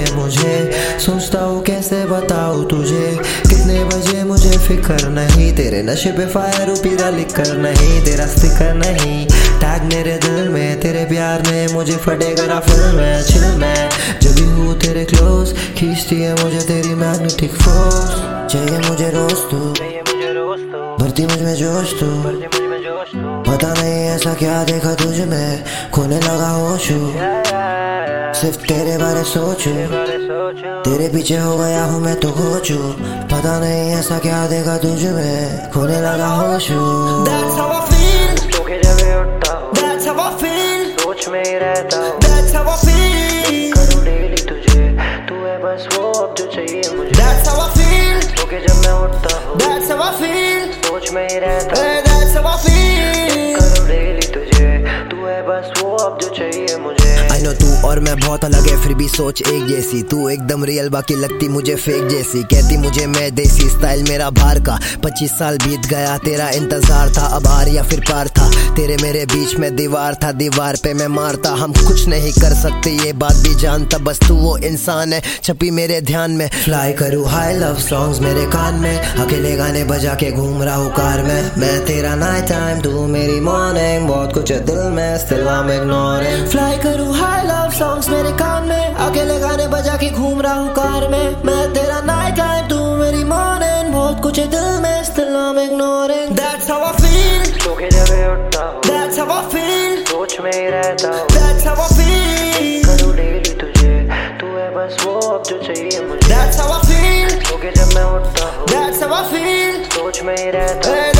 चाहिए मुझे, सोचता हूँ कैसे बताऊँ तुझे, कितने बजे मुझे फिक्र नहीं, तेरे नशे पे फायर पीरा लिख कर नहीं, तेरा स्टिकर नहीं टैग मेरे दिल में, तेरे प्यार ने मुझे फटेगा ना फिल्म में, चिल में जब भी हूँ तेरे क्लोज, खींचती है मुझे तेरी मैग्नेटिक फोर्स, चाहिए मुझे रोज तू, भरती मुझ में जोश तू, पता नहीं ऐसा क्या देखा तुझ में, खोने लगा होशू, सिर्फ तेरे बारे सोचूं, तेरे पीछे हो गया हूँ मैं तो खोचू, पता नहीं ऐसा क्या देखा तुझ में, खोने लगा होशू। That's how I feel, धोखे जब उठता हूँ, that's how I feel, सोच में ही रहता हूँ, that's how I feel, करूँ डेली तुझे, तू है बस वो अब जो चाहिए मुझे, that's how I feel, धोखे जब मैं उठता हूँ, that's how I feel, सोच में ही रहता हूँ, that's how I feel, करूँ डेली तुझे, तू है बस वो अब जो चाहिए मुझे। I know तू और मैं बहुत अलग है फिर भी सोच एक जैसी, तू एकदम रियल बाकी लगती मुझे फेक जैसी, कहती मुझे मैं देसी स्टाइल मेरा बाहर का, 25 साल बीत गया तेरा इंतजार था, अब हार या फिर पार था, तेरे मेरे बीच में दीवार था, दीवार पे मैं मारता, हम कुछ नहीं कर सकते ये बात भी जानता, बस तू वो इंसान है छपी मेरे ध्यान में, फ्लाई करूँ हाई लव सॉन्ग्स मेरे कान में, अकेले गाने बजा के घूम रहा हूँ कार में, मैं तेरा नाइट टाइम तू मेरी मॉर्निंग, बहुत कुछ है दिल में still I'm ignoring, फ्लाई करूँ हाई लव सॉन्ग्स मेरे कान में, अकेले गाने बजा के घूम रहा हूँ कार में, मैं तेरा नाइट टाइम तू मेरी मॉर्निंग, बहुत कुछ है दिल में still I'm ignoring, that's how I feel, धोखे जब उठता हूँ, that's how I feel, सोच में ही रहता हूँ, that's how I feel, करूँ डेली तुझे, तू है बस वो अब जो चाहिए मुझे, that's how I feel, धोखे जब मैं उठता हूँ, that's how I feel, सोच में ही रहता हूँ,